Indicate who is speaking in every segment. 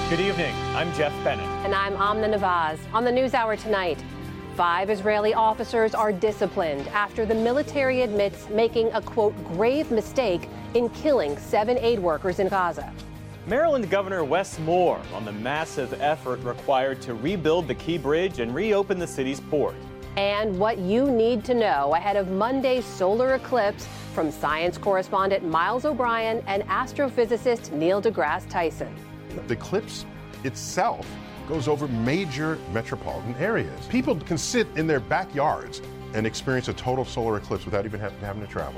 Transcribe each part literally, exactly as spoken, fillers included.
Speaker 1: Good evening. I'm Jeff Bennett.
Speaker 2: And I'm Amna Nawaz. On the NewsHour tonight, five Israeli officers are disciplined after the military admits making a, quote, grave mistake in killing seven aid workers in Gaza.
Speaker 1: Maryland Governor Wes Moore on the massive effort required to rebuild the Key Bridge and reopen the city's port.
Speaker 2: And what you need to know ahead of Monday's solar eclipse from science correspondent Miles O'Brien and astrophysicist Neil deGrasse Tyson.
Speaker 3: The eclipse itself goes over major metropolitan areas. People can sit in their backyards and experience a total solar eclipse without even having, having to travel.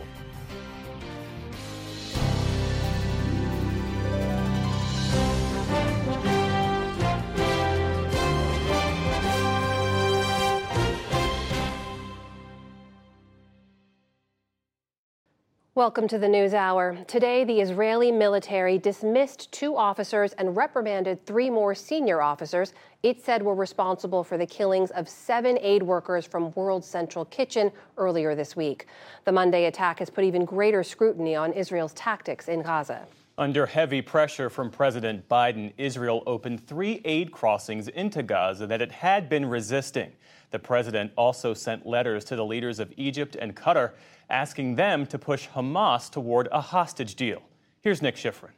Speaker 2: Welcome to the NewsHour. Today, the Israeli military dismissed two officers and reprimanded three more senior officers it said were responsible for the killings of seven aid workers from World Central Kitchen earlier this week. The Monday attack has put even greater scrutiny on Israel's tactics in Gaza.
Speaker 1: Under heavy pressure from President Biden, Israel opened three aid crossings into Gaza that it had been resisting. The president also sent letters to the leaders of Egypt and Qatar, asking them to push Hamas toward a hostage deal. Here's Nick Schifrin.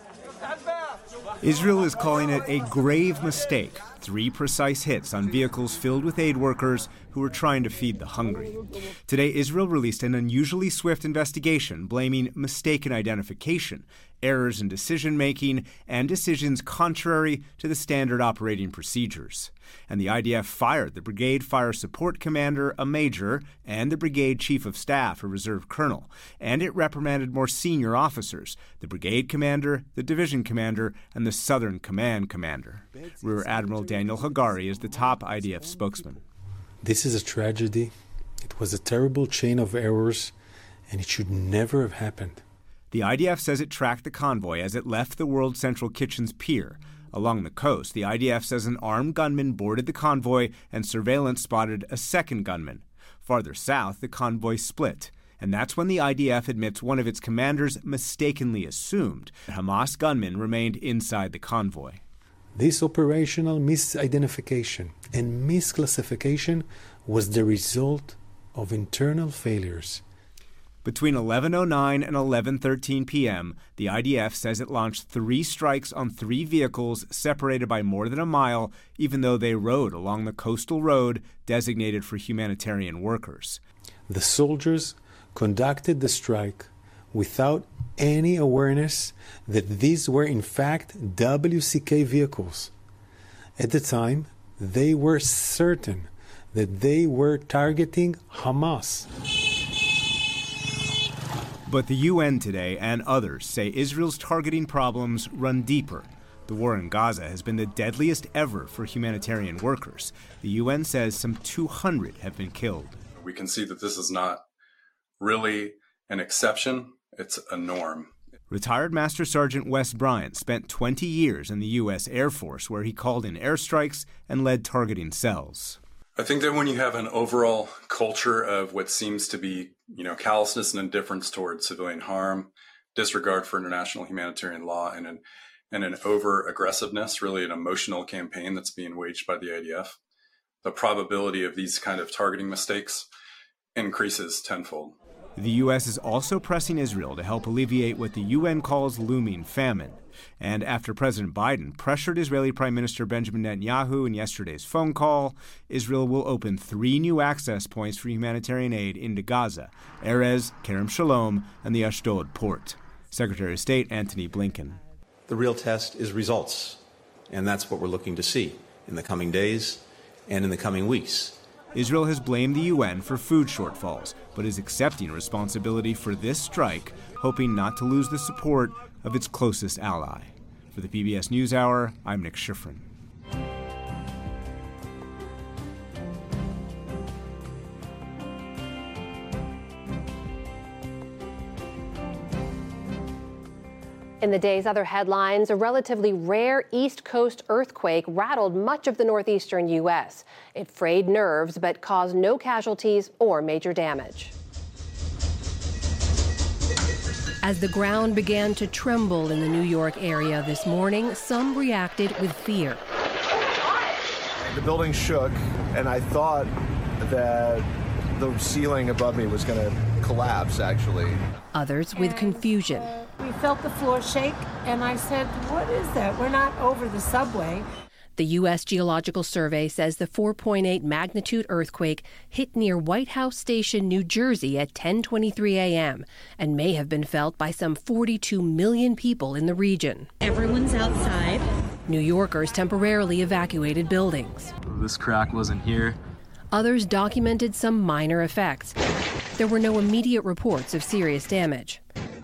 Speaker 4: Israel is calling it a grave mistake. Three precise hits on vehicles filled with aid workers who were trying to feed the hungry. Today, Israel released an unusually swift investigation blaming mistaken identification, errors in decision-making, and decisions contrary to the standard operating procedures. And the I D F fired the Brigade Fire Support Commander, a major, and the Brigade Chief of Staff, a reserve colonel. And it reprimanded more senior officers, the Brigade Commander, the Division Commander, and the Southern Command Commander. Rear Admiral Daniel Hagari is the top I D F spokesman.
Speaker 5: This is a tragedy. It was a terrible chain of errors, and it should never have happened.
Speaker 4: The I D F says it tracked the convoy as it left the World Central Kitchen's pier. Along the coast, the I D F says an armed gunman boarded the convoy and surveillance spotted a second gunman. Farther south, the convoy split. And that's when the I D F admits one of its commanders mistakenly assumed that Hamas gunmen remained inside the convoy.
Speaker 5: This operational misidentification and misclassification was the result of internal failures.
Speaker 4: Between eleven oh nine and eleven thirteen p.m., the I D F says it launched three strikes on three vehicles separated by more than a mile, even though they rode along the coastal road designated for humanitarian workers.
Speaker 5: The soldiers conducted the strike without any awareness that these were in fact W C K vehicles. At the time, they were certain that they were targeting Hamas.
Speaker 4: But the U N today and others say Israel's targeting problems run deeper. The war in Gaza has been the deadliest ever for humanitarian workers. The U N says some two hundred have been killed.
Speaker 6: We can see that this is not really an exception, it's a norm.
Speaker 4: Retired Master Sergeant Wes Bryant spent twenty years in the U S Air Force, where he called in airstrikes and led targeting cells.
Speaker 6: I think that when you have an overall culture of what seems to be, you know, callousness and indifference towards civilian harm, disregard for international humanitarian law, and an, and an over-aggressiveness, really an emotional campaign that's being waged by the I D F, the probability of these kind of targeting mistakes increases tenfold.
Speaker 4: The U S is also pressing Israel to help alleviate what the U N calls looming famine. And after President Biden pressured Israeli Prime Minister Benjamin Netanyahu in yesterday's phone call, Israel will open three new access points for humanitarian aid into Gaza: Erez, Kerem Shalom, and the Ashdod port. Secretary of State Antony Blinken.
Speaker 7: The real test is results, and that's what we're looking to see in the coming days and in the coming weeks.
Speaker 4: Israel has blamed the U N for food shortfalls, but is accepting responsibility for this strike, hoping not to lose the support of its closest ally. For the P B S NewsHour, I'm Nick Schifrin.
Speaker 2: In the day's other headlines, a relatively rare East Coast earthquake rattled much of the northeastern U S. It frayed nerves but caused no casualties or major damage.
Speaker 8: As the ground began to tremble in the New York area this morning, some reacted with fear.
Speaker 9: The building shook, and I thought that the ceiling above me was going to collapse, actually.
Speaker 8: Others with confusion.
Speaker 10: We felt the floor shake, and I said, what is that? We're not over the subway.
Speaker 8: The U S Geological Survey says the four point eight magnitude earthquake hit near White House Station, New Jersey at ten twenty-three a.m. and may have been felt by some forty-two million people in the region.
Speaker 11: Everyone's outside.
Speaker 8: New Yorkers temporarily evacuated buildings.
Speaker 12: This crack wasn't here.
Speaker 8: Others documented some minor effects. There were no immediate reports of serious damage.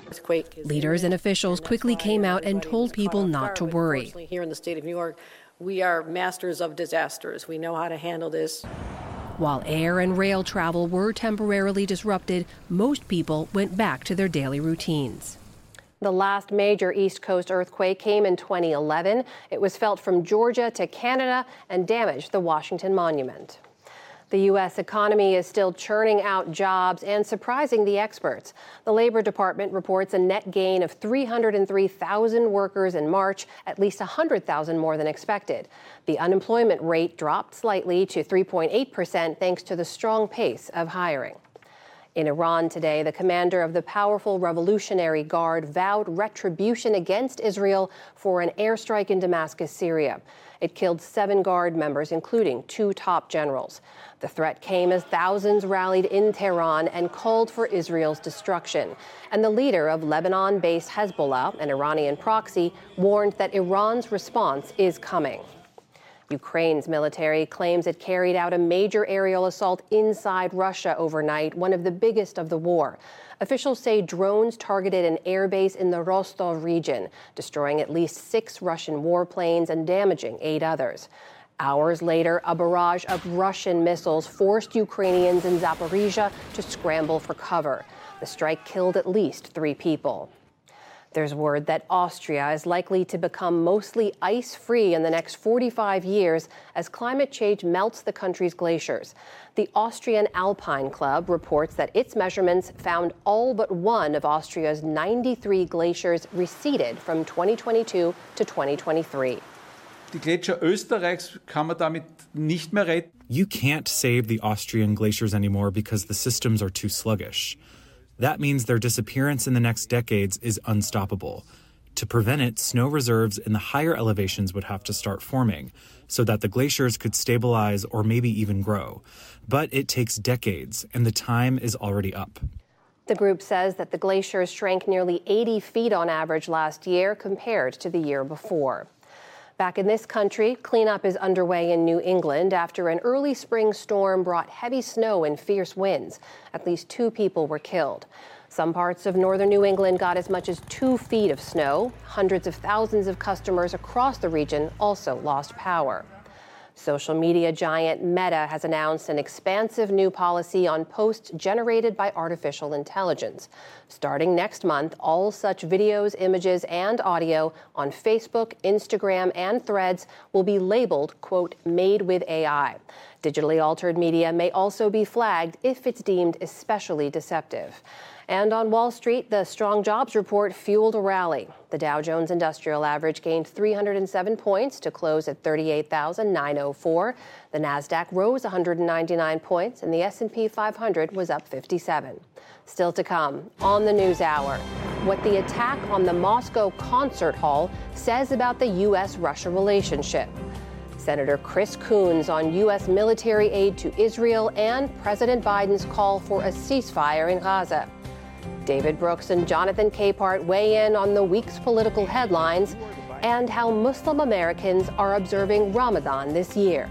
Speaker 8: Leaders and officials quickly came out and told people not to worry.
Speaker 13: Here in the state of New York, we are masters of disasters. We know how to handle this.
Speaker 8: While air and rail travel were temporarily disrupted, most people went back to their daily routines.
Speaker 2: The last major East Coast earthquake came in twenty eleven. It was felt from Georgia to Canada and damaged the Washington Monument. The U S economy is still churning out jobs and surprising the experts. The Labor Department reports a net gain of three hundred three thousand workers in March, at least one hundred thousand more than expected. The unemployment rate dropped slightly to three point eight percent thanks to the strong pace of hiring. In Iran today, the commander of the powerful Revolutionary Guard vowed retribution against Israel for an airstrike in Damascus, Syria. It killed seven Guard members, including two top generals. The threat came as thousands rallied in Tehran and called for Israel's destruction. And the leader of Lebanon-based Hezbollah, an Iranian proxy, warned that Iran's response is coming. Ukraine's military claims it carried out a major aerial assault inside Russia overnight, one of the biggest of the war. Officials say drones targeted an airbase in the Rostov region, destroying at least six Russian warplanes and damaging eight others. Hours later, a barrage of Russian missiles forced Ukrainians in Zaporizhia to scramble for cover. The strike killed at least three people. There's word that Austria is likely to become mostly ice-free in the next forty-five years as climate change melts the country's glaciers. The Austrian Alpine Club reports that its measurements found all but one of Austria's ninety-three glaciers receded from twenty twenty-two to twenty twenty-three.
Speaker 14: Die Gletscher Österreichs kann man damit nicht mehr retten.
Speaker 15: You can't save the Austrian glaciers anymore because the systems are too sluggish. That means their disappearance in the next decades is unstoppable. To prevent it, snow reserves in the higher elevations would have to start forming so that the glaciers could stabilize or maybe even grow. But it takes decades, and the time is already up.
Speaker 2: The group says that the glaciers shrank nearly eighty feet on average last year compared to the year before. Back in this country, cleanup is underway in New England after an early spring storm brought heavy snow and fierce winds. At least two people were killed. Some parts of northern New England got as much as two feet of snow. Hundreds of thousands of customers across the region also lost power. Social media giant Meta has announced an expansive new policy on posts generated by artificial intelligence. Starting next month, all such videos, images, and audio on Facebook, Instagram, and Threads will be labeled, quote, made with A I. Digitally altered media may also be flagged if it's deemed especially deceptive. And on Wall Street, the strong jobs report fueled a rally. The Dow Jones Industrial Average gained three hundred seven points to close at thirty-eight thousand nine hundred four. The Nasdaq rose one hundred ninety-nine points, and the S and P five hundred was up fifty-seven. Still to come on the News Hour, what the attack on the Moscow concert hall says about the U S Russia relationship. Senator Chris Coons on U S military aid to Israel and President Biden's call for a ceasefire in Gaza. David Brooks and Jonathan Capehart weigh in on the week's political headlines and how Muslim Americans are observing Ramadan this year.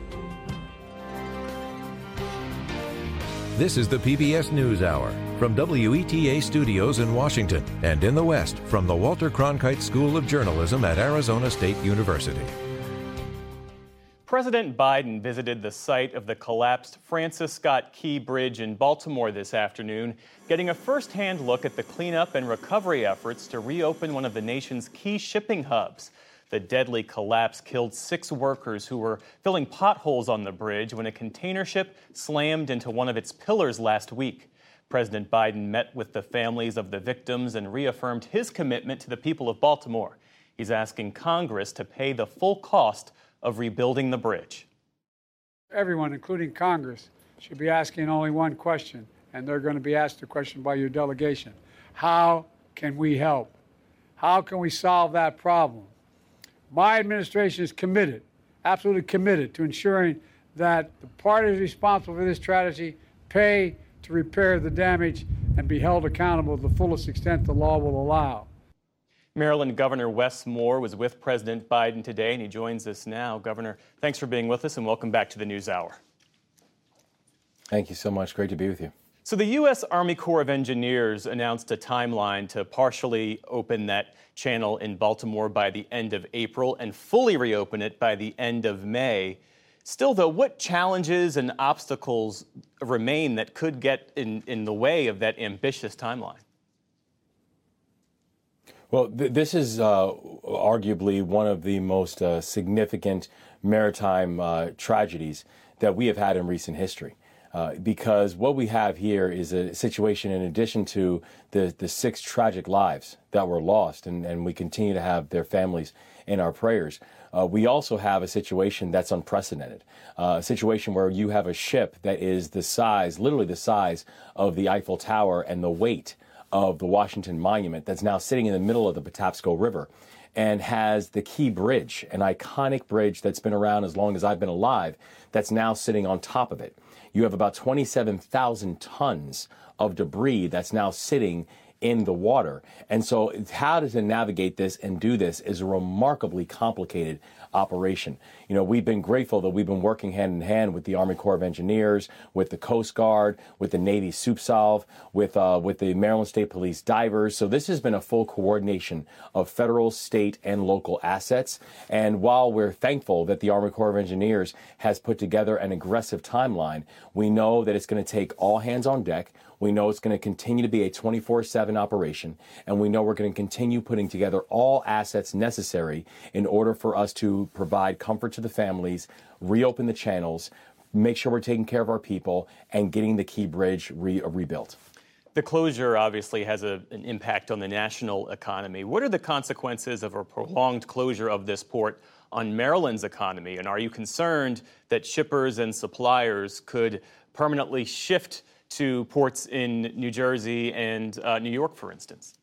Speaker 16: This is the P B S NewsHour from W E T A Studios in Washington and in the West from the Walter Cronkite School of Journalism at Arizona State University.
Speaker 1: President Biden visited the site of the collapsed Francis Scott Key Bridge in Baltimore this afternoon, getting a first-hand look at the cleanup and recovery efforts to reopen one of the nation's key shipping hubs. The deadly collapse killed six workers who were filling potholes on the bridge when a container ship slammed into one of its pillars last week. President Biden met with the families of the victims and reaffirmed his commitment to the people of Baltimore. He's asking Congress to pay the full cost of rebuilding the bridge.
Speaker 11: Everyone, including Congress, should be asking only one question, and they're going to be asked the question by your delegation. How can we help? How can we solve that problem? My administration is committed, absolutely committed, to ensuring that the parties responsible for this tragedy pay to repair the damage and be held accountable to the fullest extent the law will allow.
Speaker 1: Maryland Governor Wes Moore was with President Biden today, and he joins us now. Governor, thanks for being with us, and welcome back to the NewsHour.
Speaker 12: Thank you so much. Great to be with you.
Speaker 1: So the U S Army Corps of Engineers announced a timeline to partially open that channel in Baltimore by the end of April and fully reopen it by the end of May. Still, though, what challenges and obstacles remain that could get in, in the way of that ambitious timeline?
Speaker 12: Well, th- this is uh, arguably one of the most uh, significant maritime uh, tragedies that we have had in recent history. Uh, because what we have here is a situation, in addition to the, the six tragic lives that were lost, and, and we continue to have their families in our prayers, uh, we also have a situation that's unprecedented, uh, a situation where you have a ship that is the size, literally the size of the Eiffel Tower and the weight of the Washington Monument, that's now sitting in the middle of the Patapsco River and has the Key Bridge, an iconic bridge that's been around as long as I've been alive, that's now sitting on top of it. You have about twenty-seven thousand tons of debris that's now sitting in the water. And so how to navigate this and do this is a remarkably complicated operation. You know, we've been grateful that we've been working hand in hand with the Army Corps of Engineers, with the Coast Guard, with the Navy SUPSALV, with uh, with the Maryland State Police divers. So this has been a full coordination of federal, state, and local assets. And while we're thankful that the Army Corps of Engineers has put together an aggressive timeline, we know that it's going to take all hands on deck. We know it's going to continue to be a twenty-four seven operation, and we know we're going to continue putting together all assets necessary in order for us to provide comfort to the families, reopen the channels, make sure we're taking care of our people, and getting the Key Bridge re- rebuilt.
Speaker 1: The closure obviously has a, an impact on the national economy. What are the consequences of a prolonged closure of this port on Maryland's economy? And are you concerned that shippers and suppliers could permanently shift to ports in New Jersey and uh, New York, for instance?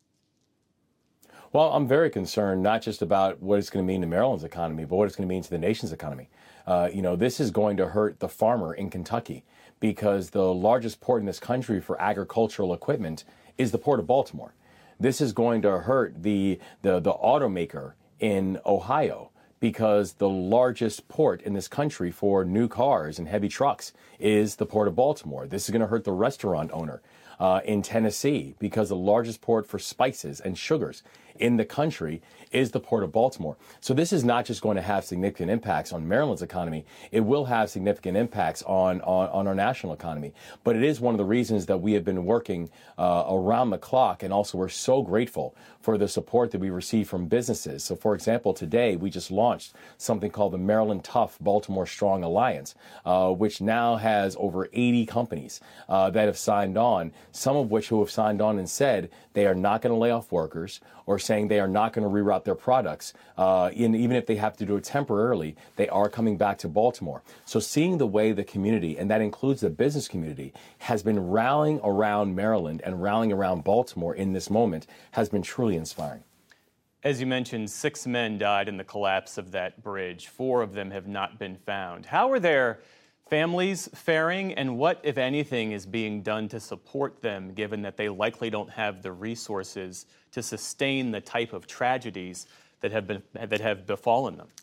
Speaker 12: Well, I'm very concerned not just about what it's going to mean to Maryland's economy, but what it's going to mean to the nation's economy. Uh, you know, this is going to hurt the farmer in Kentucky, because the largest port in this country for agricultural equipment is the Port of Baltimore. This is going to hurt the the, the automaker in Ohio, because the largest port in this country for new cars and heavy trucks is the Port of Baltimore. This is going to hurt the restaurant owner uh, in Tennessee, because the largest port for spices and sugars in the country is the Port of Baltimore. So this is not just going to have significant impacts on Maryland's economy. It will have significant impacts on, on, on our national economy. But it is one of the reasons that we have been working uh, around the clock, and also we're so grateful for the support that we receive from businesses. So, for example, today we just launched something called the Maryland Tough Baltimore Strong Alliance, uh, which now has over eighty companies uh, that have signed on, some of which who have signed on and said they are not going to lay off workers, or saying they are not going to reroute their products. Uh, in, even if they have to do it temporarily, they are coming back to Baltimore. So seeing the way the community, and that includes the business community, has been rallying around Maryland and rallying around Baltimore in this moment has been truly inspiring.
Speaker 1: As you mentioned, six men died in the collapse of that bridge. Four of them have not been found. How are their families faring, and what, if anything, is being done to support them, given that they likely don't have the resources to sustain the type of tragedies that have been that have befallen them?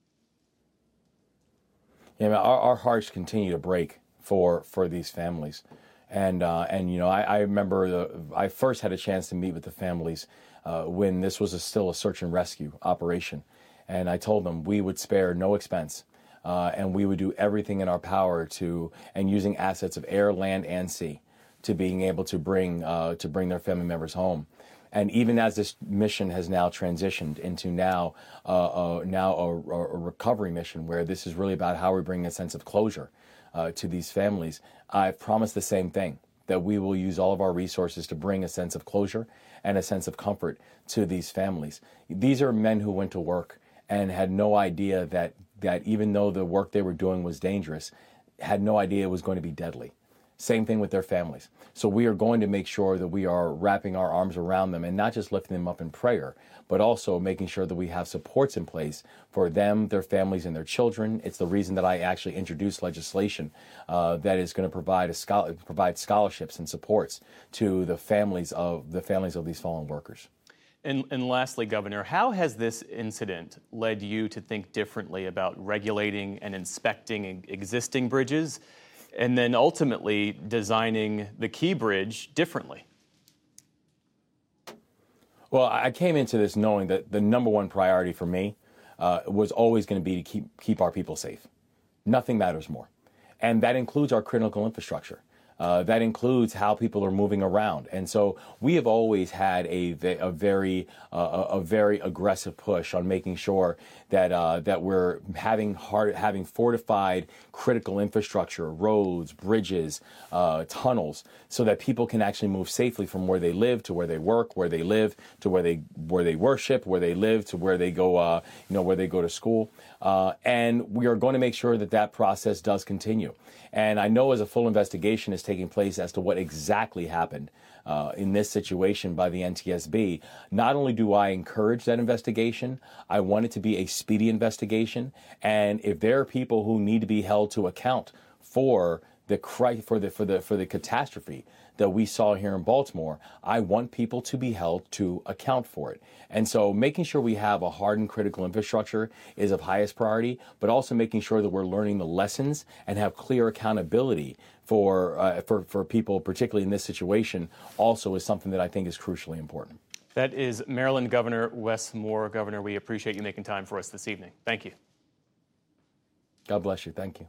Speaker 12: Yeah, our, our hearts continue to break for for these families, and uh, and you know I, I remember the, I first had a chance to meet with the families uh, when this was a, still a search and rescue operation, and I told them we would spare no expense. Uh, and we would do everything in our power to, and using assets of air, land, and sea, to being able to bring uh, to bring their family members home. And even as this mission has now transitioned into now uh, uh, now a, a recovery mission, where this is really about how we bring a sense of closure uh, to these families, I've promised the same thing, that we will use all of our resources to bring a sense of closure and a sense of comfort to these families. These are men who went to work and had no idea that, that even though the work they were doing was dangerous, had no idea it was going to be deadly. Same thing with their families. So we are going to make sure that we are wrapping our arms around them and not just lifting them up in prayer, but also making sure that we have supports in place for them, their families, and their children. It's the reason that I actually introduced legislation uh, that is going to provide a scholar, provide scholarships and supports to the families of the families of these fallen workers.
Speaker 1: And, and lastly, Governor, how has this incident led you to think differently about regulating and inspecting existing bridges, and then ultimately designing the Key Bridge differently?
Speaker 12: Well, I came into this knowing that the number one priority for me uh, was always going to be to keep keep our people safe. Nothing matters more. And that includes our critical infrastructure. Uh, that includes how people are moving around. And so we have always had a, a very uh, a very aggressive push on making sure that uh, that we're having hard, having fortified critical infrastructure, roads, bridges, uh, tunnels, so that people can actually move safely from where they live to where they work, where they live to where they where they worship, where they live to where they go, uh, you know, where they go to school. Uh, and we are going to make sure that that process does continue. And I know as a full investigation is taking place as to what exactly happened uh, in this situation by the N T S B, not only do I encourage that investigation, I want it to be a speedy investigation. And if there are people who need to be held to account for the for the for the for the catastrophe that we saw here in Baltimore, I want people to be held to account for it. And so making sure we have a hardened critical infrastructure is of highest priority, but also making sure that we're learning the lessons and have clear accountability for, uh, for, for people, particularly in this situation, also is something that I think is crucially important.
Speaker 1: That is Maryland Governor Wes Moore. Governor, we appreciate you making time for us this evening. Thank you.
Speaker 12: God bless you. Thank you.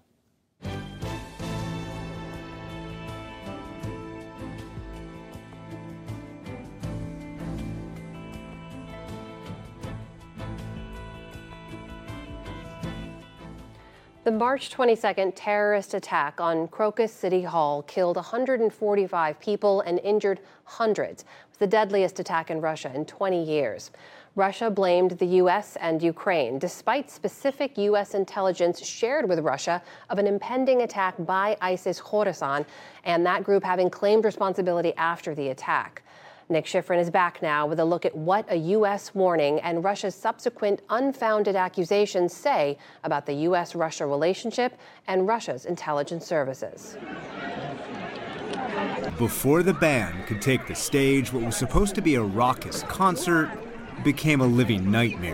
Speaker 2: The March twenty-second terrorist attack on Crocus City Hall killed one hundred forty-five people and injured hundreds. It was the deadliest attack in Russia in twenty years. Russia blamed the U S and Ukraine, despite specific U S intelligence shared with Russia of an impending attack by ISIS-Khorasan, and that group having claimed responsibility after the attack. Nick Schifrin is back now with a look at what a U S warning and Russia's subsequent unfounded accusations say about the U S Russia relationship and Russia's intelligence services.
Speaker 4: Before the band could take the stage, what was supposed to be a raucous concert became a living nightmare.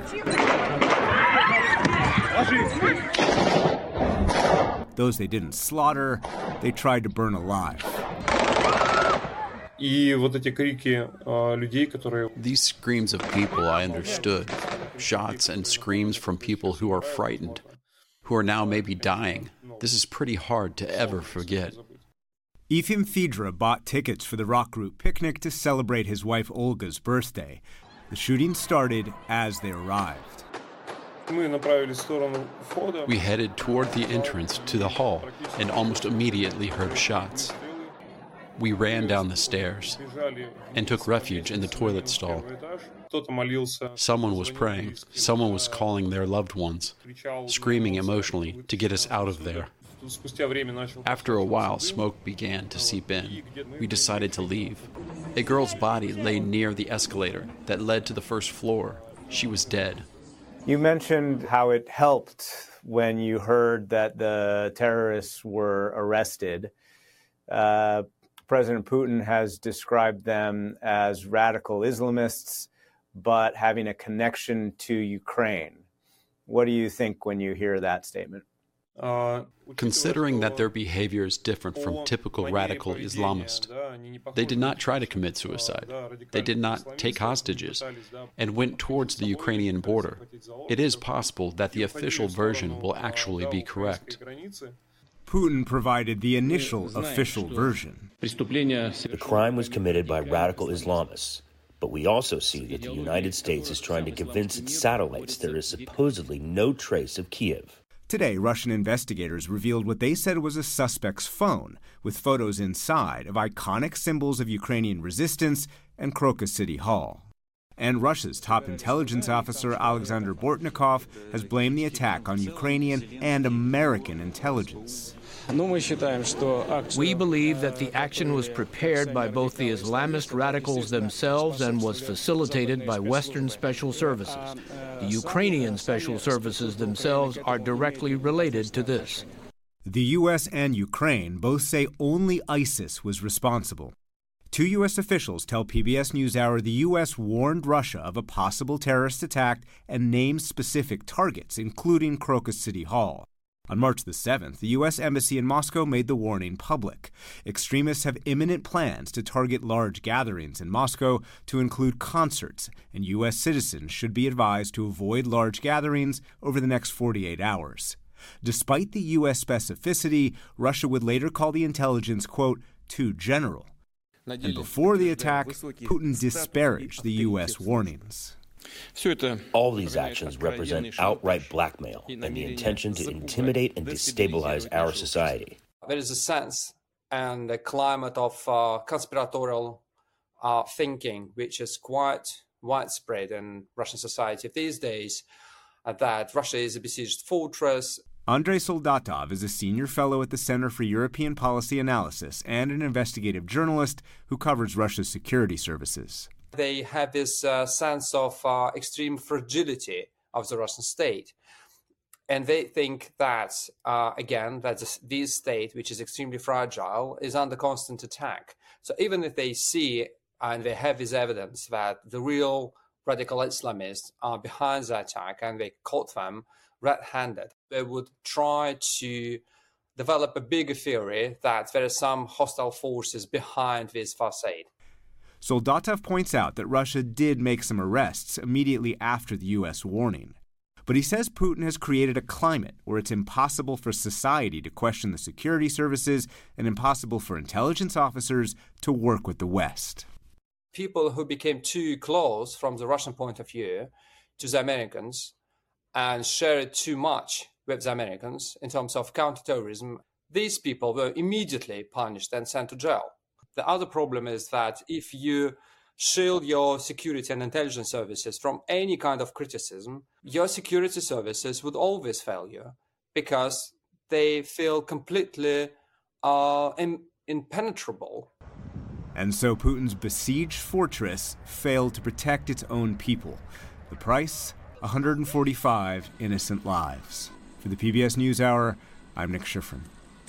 Speaker 4: Those they didn't slaughter, they tried to burn alive.
Speaker 17: These screams of people I understood, shots and screams from people who are frightened, who are now maybe dying. This is pretty hard to ever forget.
Speaker 4: Efim Fedra bought tickets for the rock group Picnic to celebrate his wife Olga's birthday. The shooting started as they arrived.
Speaker 17: We headed toward the entrance to the hall and almost immediately heard shots. We ran down the stairs and took refuge in the toilet stall. Someone was praying. Someone was calling their loved ones, screaming emotionally to get us out of there. After a while, smoke began to seep in. We decided to leave. A girl's body lay near the escalator that led to the first floor. She was dead.
Speaker 18: You mentioned how it helped when you heard that the terrorists were arrested. Uh, President Putin has described them as radical Islamists, but having a connection to Ukraine. What do you think when you hear that statement?
Speaker 17: Uh, Considering that their behavior is different from typical radical Islamists, they did not try to commit suicide. They did not take hostages and went towards the Ukrainian border. It is possible that the official version will actually be correct.
Speaker 4: Putin provided the initial official version.
Speaker 19: The crime was committed by radical Islamists, but we also see that the United States is trying to convince its satellites there is supposedly no trace of Kiev.
Speaker 4: Today, Russian investigators revealed what they said was a suspect's phone, with photos inside of iconic symbols of Ukrainian resistance and Crocus City Hall. And Russia's top intelligence officer, Alexander Bortnikov, has blamed the attack on Ukrainian and American intelligence.
Speaker 20: We believe that the action was prepared by both the Islamist radicals themselves and was facilitated by Western special services. The Ukrainian special services themselves are directly related to this.
Speaker 4: The U S and Ukraine both say only ISIS was responsible. Two U S officials tell P B S NewsHour the U S warned Russia of a possible terrorist attack and named specific targets, including Crocus City Hall. On March the seventh, the U S Embassy in Moscow made the warning public. Extremists have imminent plans to target large gatherings in Moscow to include concerts, and U S citizens should be advised to avoid large gatherings over the next forty-eight hours. Despite the U S specificity, Russia would later call the intelligence, quote, too general. And before the attack, Putin disparaged the U S warnings.
Speaker 19: All these actions represent outright blackmail and the intention to intimidate and destabilize our society.
Speaker 21: There is a sense and a climate of uh, conspiratorial uh, thinking, which is quite widespread in Russian society these days, uh, that Russia is a besieged fortress.
Speaker 4: Andrei Soldatov is a senior fellow at the Center for European Policy Analysis and an investigative journalist who covers Russia's security services.
Speaker 21: They have this uh, sense of uh, extreme fragility of the Russian state. And they think that, uh, again, that this, this state, which is extremely fragile, is under constant attack. So even if they see and they have this evidence that the real radical Islamists are behind the attack and they caught them red-handed, they would try to develop a bigger theory that there are some hostile forces behind this facade.
Speaker 4: Soldatov points out that Russia did make some arrests immediately after the U S warning. But he says Putin has created a climate where it's impossible for society to question the security services and impossible for intelligence officers to work with the West.
Speaker 21: People who became too close from the Russian point of view to the Americans and shared too much with the Americans in terms of counterterrorism, these people were immediately punished and sent to jail. The other problem is that if you shield your security and intelligence services from any kind of criticism, your security services would always fail you because they feel completely uh, in, impenetrable.
Speaker 4: And so Putin's besieged fortress failed to protect its own people. The price? one hundred forty-five innocent lives. For the P B S NewsHour, I'm Nick Schifrin.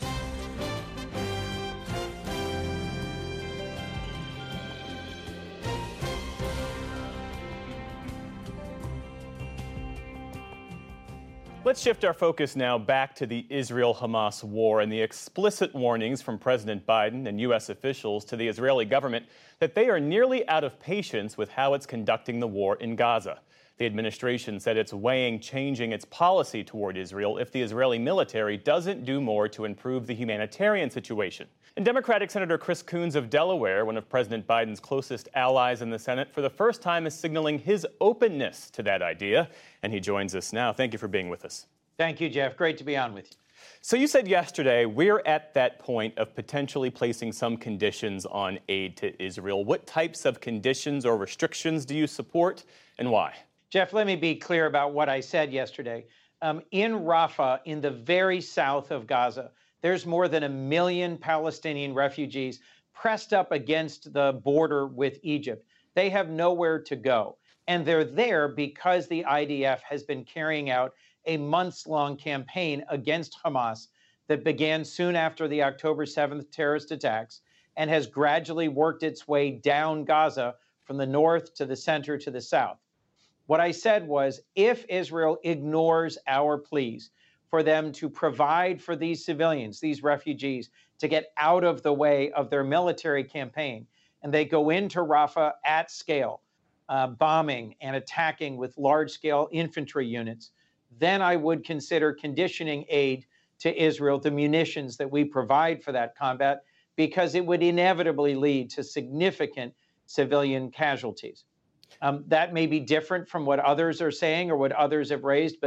Speaker 1: Let's shift our focus now back to the Israel-Hamas war and the explicit warnings from President Biden and U S officials to the Israeli government that they are nearly out of patience with how it's conducting the war in Gaza. The administration said it's weighing changing its policy toward Israel if the Israeli military doesn't do more to improve the humanitarian situation. And Democratic Senator Chris Coons of Delaware, one of President Biden's closest allies in the Senate, for the first time is signaling his openness to that idea. And he joins us now. Thank you for being with us.
Speaker 22: Thank you, Jeff. Great to be on with you.
Speaker 1: So you said yesterday we're at that point of potentially placing some conditions on aid to Israel. What types of conditions or restrictions do you support and why?
Speaker 22: Jeff, let me be clear about what I said yesterday. Um, in Rafah, in the very south of Gaza, there's more than a million Palestinian refugees pressed up against the border with Egypt. They have nowhere to go. And they're there because the I D F has been carrying out a months-long campaign against Hamas that began soon after the October seventh terrorist attacks and has gradually worked its way down Gaza from the north to the center to the south. What I said was, if Israel ignores our pleas for them to provide for these civilians, these refugees, to get out of the way of their military campaign, and they go into Rafah at scale, uh, bombing and attacking with large-scale infantry units, then I would consider conditioning aid to Israel, the munitions that we provide for that combat, because it would inevitably lead to significant civilian casualties. Um, that may be different from what others are saying or what others have raised, but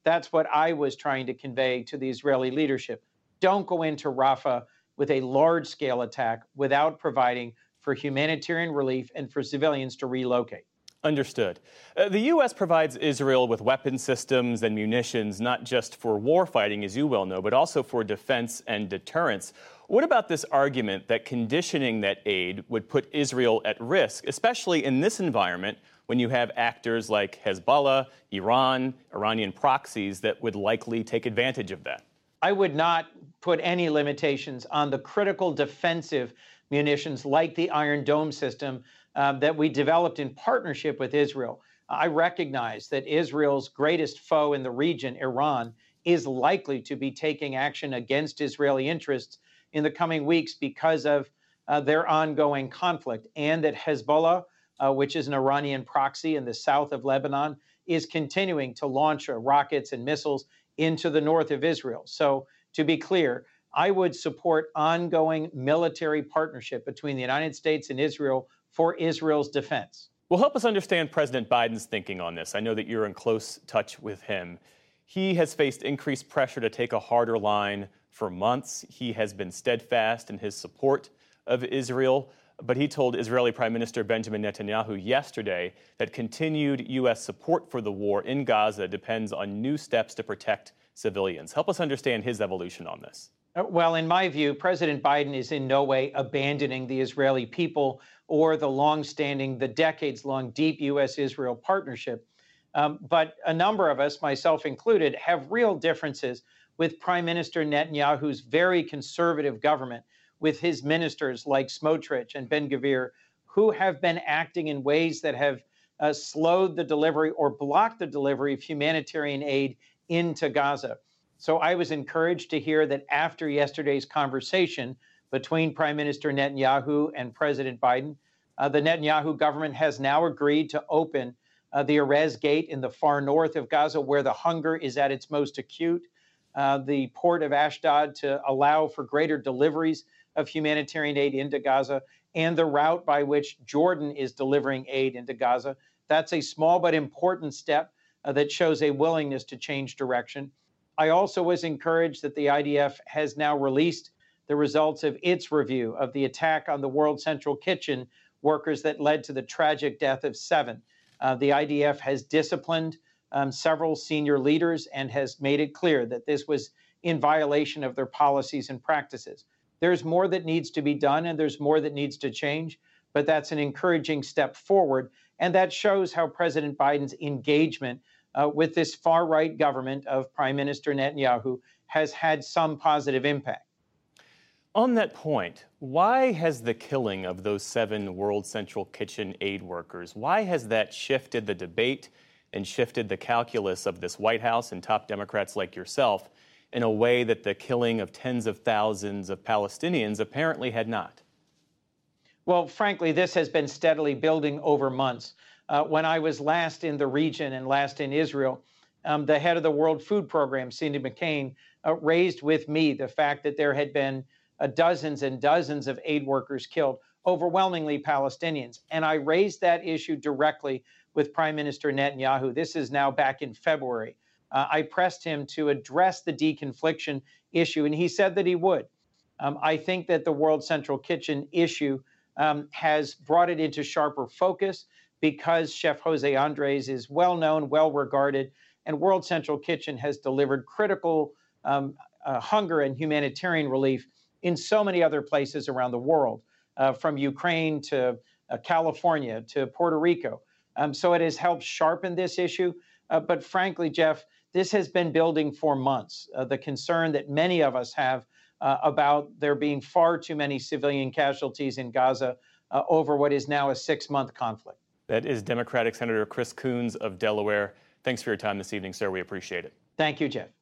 Speaker 22: That's what I was trying to convey to the Israeli leadership. Don't go into Rafah with a large-scale attack without providing for humanitarian relief and for civilians to relocate.
Speaker 1: Understood. Uh, the U S provides Israel with weapon systems and munitions, not just for warfighting, as you well know, but also for defense and deterrence. What about this argument that conditioning that aid would put Israel at risk, especially in this environment when you have actors like Hezbollah, Iran, Iranian proxies that would likely take advantage of that?
Speaker 22: I would not put any limitations on the critical defensive munitions like the Iron Dome system um, that we developed in partnership with Israel. I recognize that Israel's greatest foe in the region, Iran, is likely to be taking action against Israeli interests in the coming weeks because of uh, their ongoing conflict, and that Hezbollah, uh, which is an Iranian proxy in the south of Lebanon, is continuing to launch uh, rockets and missiles into the north of Israel. So, to be clear, I would support ongoing military partnership between the United States and Israel for Israel's defense.
Speaker 1: Well, help us understand President Biden's thinking on this. I know that you're in close touch with him. He has faced increased pressure to take a harder line for months. He has been steadfast in his support of Israel, but he told Israeli Prime Minister Benjamin Netanyahu yesterday that continued U S support for the war in Gaza depends on new steps to protect civilians. Help us understand his evolution on this.
Speaker 22: Well, in my view, President Biden is in no way abandoning the Israeli people or the long-standing, the decades-long deep U S Israel partnership. Um, but a number of us, myself included, have real differences with Prime Minister Netanyahu's very conservative government, with his ministers like Smotrich and Ben-Gvir, who have been acting in ways that have uh, slowed the delivery or blocked the delivery of humanitarian aid into Gaza. So I was encouraged to hear that after yesterday's conversation between Prime Minister Netanyahu and President Biden, uh, the Netanyahu government has now agreed to open uh, the Erez Gate in the far north of Gaza, where the hunger is at its most acute, uh, the port of Ashdod to allow for greater deliveries of humanitarian aid into Gaza, and the route by which Jordan is delivering aid into Gaza. That's a small but important step uh, that shows a willingness to change direction. I also was encouraged that the I D F has now released the results of its review of the attack on the World Central Kitchen workers that led to the tragic death of seven. Uh, the I D F has disciplined um, several senior leaders and has made it clear that this was in violation of their policies and practices. There's more that needs to be done, and there's more that needs to change, but that's an encouraging step forward, and that shows how President Biden's engagement uh, with this far-right government of Prime Minister Netanyahu has had some positive impact.
Speaker 1: On that point, why has the killing of those seven World Central Kitchen aid workers, why has that shifted the debate and shifted the calculus of this White House and top Democrats like yourself in a way that the killing of tens of thousands of Palestinians apparently had not?
Speaker 22: Well, frankly, this has been steadily building over months. Uh, when I was last in the region and last in Israel, um, the head of the World Food Program, Cindy McCain, uh, raised with me the fact that there had been uh, dozens and dozens of aid workers killed, overwhelmingly Palestinians. And I raised that issue directly with Prime Minister Netanyahu. This is now back in February. Uh, I pressed him to address the deconfliction issue, and he said that he would. Um, I think that the World Central Kitchen issue um, has brought it into sharper focus because Chef Jose Andres is well-known, well-regarded, and World Central Kitchen has delivered critical um, uh, hunger and humanitarian relief in so many other places around the world, uh, from Ukraine to uh, California to Puerto Rico. Um, so it has helped sharpen this issue. Uh, but frankly, Jeff, this has been building for months. Uh, the concern that many of us have uh, about there being far too many civilian casualties in Gaza uh, over what is now a six-month conflict.
Speaker 1: That is Democratic Senator Chris Coons of Delaware. Thanks for your time this evening, sir. We appreciate it.
Speaker 22: Thank you, Jeff.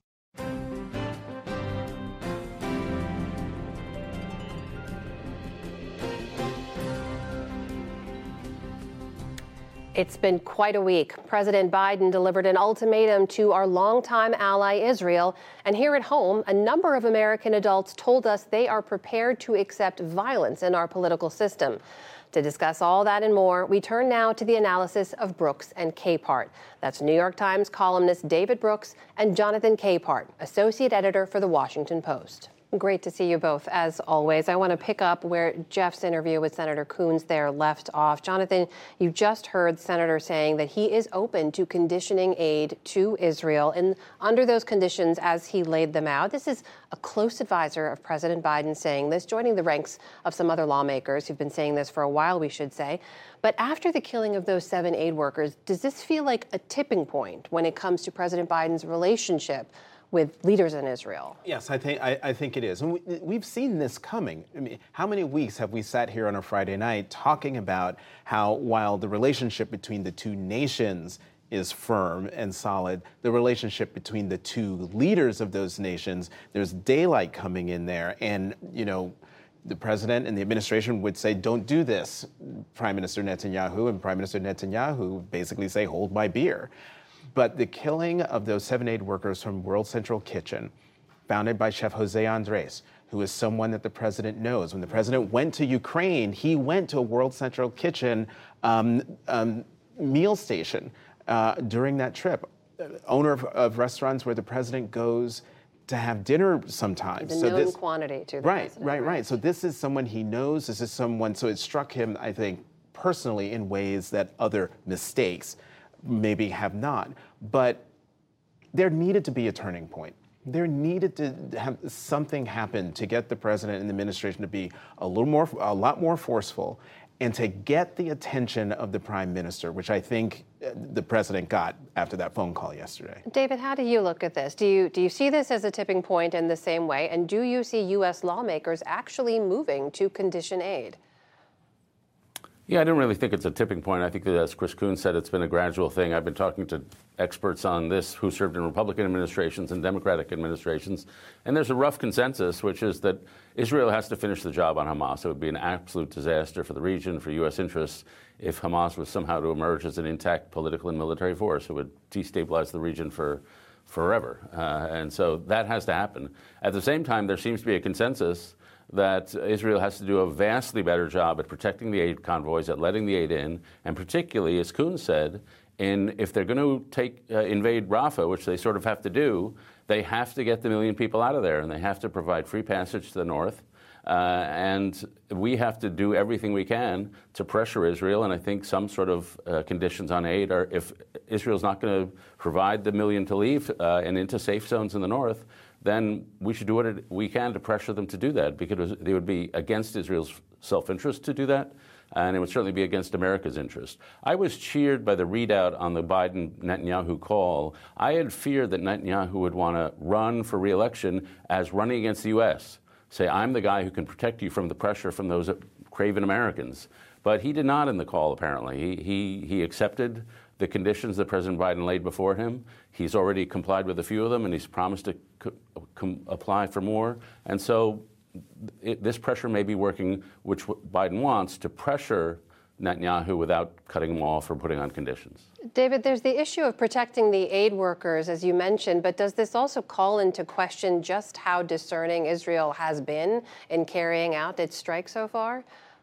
Speaker 2: It's been quite a week. President Biden delivered an ultimatum to our longtime ally Israel. And here at home, a number of American adults told us they are prepared to accept violence in our political system. To discuss all that and more, we turn now to the analysis of Brooks and Capehart. That's New York Times columnist David Brooks and Jonathan Capehart, associate editor for The Washington Post. Great to see you both, as always. I want to pick up where Jeff's interview with Senator Coons there left off. Jonathan, you just heard Senator saying that he is open to conditioning aid to Israel, and under those conditions as he laid them out. This is a close advisor of President Biden saying this, joining the ranks of some other lawmakers who've been saying this for a while, we should say. But after the killing of those seven aid workers, does this feel like a tipping point when it comes to President Biden's relationship with leaders in Israel?
Speaker 3: Yes, I think I, I think it is. And we, we've seen this coming. I mean, how many weeks have we sat here on a Friday night talking about how, while the relationship between the two nations is firm and solid, the relationship between the two leaders of those nations, there's daylight coming in there. And, you know, the president and the administration would say, don't do this, Prime Minister Netanyahu, and Prime Minister Netanyahu basically say, hold my beer. But the killing of those seven aid workers from World Central Kitchen, founded by Chef Jose Andres, who is someone that the president knows. When the president went to Ukraine, he went to a World Central Kitchen um, um, meal station uh, during that trip. Owner of, of restaurants where the president goes to have dinner sometimes.
Speaker 2: The
Speaker 3: so
Speaker 2: known
Speaker 3: this,
Speaker 2: quantity to the
Speaker 3: right,
Speaker 2: president.
Speaker 3: Right, right, right. So this is someone he knows. This is someone, so it struck him, I think, personally in ways that other mistakes maybe have not. But there needed to be a turning point. There needed to have something happen to get the president and the administration to be a little more, a lot more forceful, and to get the attention of the prime minister, which I think the president got after that phone call yesterday.
Speaker 2: David, how do you look at this? Do you do you see this as a tipping point in the same way? And do you see U S lawmakers actually moving to condition aid?
Speaker 5: Yeah, I don't really think it's a tipping point. I think that, as Chris Coons said, it's been a gradual thing. I've been talking to experts on this who served in Republican administrations and Democratic administrations, and there's a rough consensus, which is that Israel has to finish the job on Hamas. It would be an absolute disaster for the region, for U S interests, if Hamas was somehow to emerge as an intact political and military force. It would destabilize the region for forever. Uh, and so that has to happen. At the same time, there seems to be a consensus that Israel has to do a vastly better job at protecting the aid convoys, at letting the aid in, and particularly, as Coons said, in if they're going to take uh, invade Rafah, which they sort of have to do, they have to get the million people out of there, and they have to provide free passage to the north. Uh, and we have to do everything we can to pressure Israel, and I think some sort of uh, conditions on aid are, if Israel's not going to provide the million to leave uh, and into safe zones in the north, then we should do what we can to pressure them to do that, because it would be against Israel's self-interest to do that, and it would certainly be against America's interest. I was cheered by the readout on the Biden-Netanyahu call. I had feared that Netanyahu would want to run for re-election as running against the U S, say, I'm the guy who can protect you from the pressure from those craven Americans. But he did not in the call, apparently. He, he, he accepted the conditions that President Biden laid before him. He's already complied with a few of them, and he's promised to co- com- apply for more. And so it, this pressure may be working, which Biden wants, to pressure Netanyahu without cutting him off or putting on conditions.
Speaker 2: David, there's the issue of protecting the aid workers, as you mentioned, but does this also call into question just how discerning Israel has been in carrying out its strike so far?